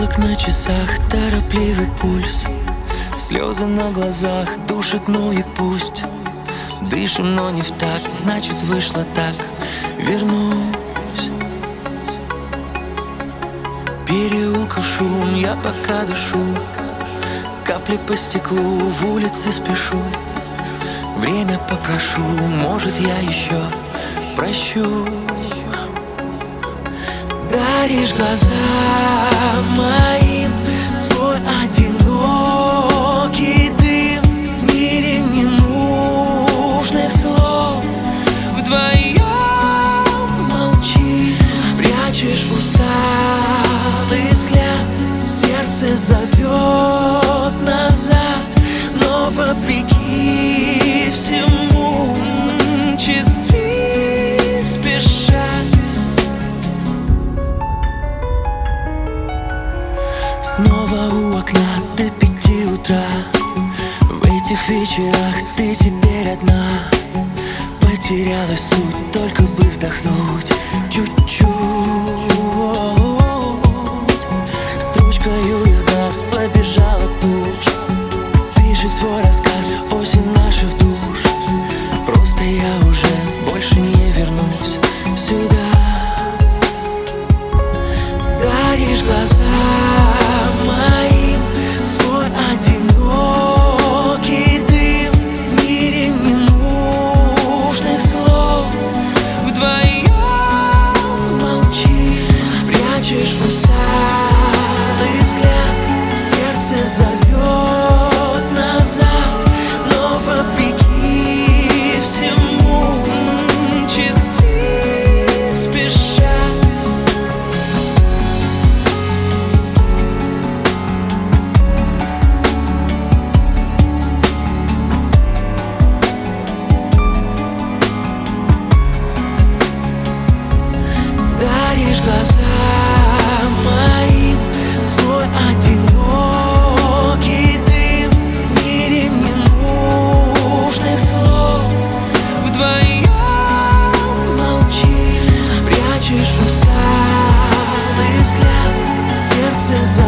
Стрелок на часах, торопливый пульс, слезы на глазах душат, ну и пусть. Дышим, но не в такт, значит вышло так. Вернусь. Переулков шум, я пока дышу. Капли по стеклу, в улице спешу. Время попрошу, может я еще прощу. Даришь глаза моим свой одинокий дым. В мире ненужных слов вдвоем молчи. Прячешь усталый взгляд, сердце зовет назад. Но вопреки всему часы спешат. Снова у окна до 5 утра. В этих вечерах ты теперь одна. Потерялась суть, только бы вздохнуть чуть-чуть. Строчкою из глаз побежала тушь. Пишет свой рассказ осень наших душ. Просто я уже больше не вернусь сюда. Даришь глаза моим свой одинокий дым. В мире ненужных слов вдвоем молчи. Прячешь усталый взгляд, сердце зовет назад. Но вопреки всему часы спешат. Даришь глаза моим свой одинокий дым. В мире ненужных слов вдвоем молчи. Прячешь усталый взгляд, сердце